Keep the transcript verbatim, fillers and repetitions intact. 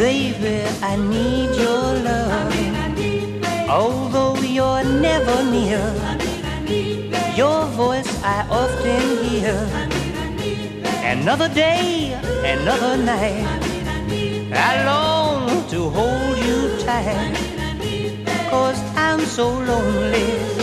Baby, I need your love. Although you're never near, your voice I often hear. Another day, another night, I long to hold you tight, 'cause I'm so lonely.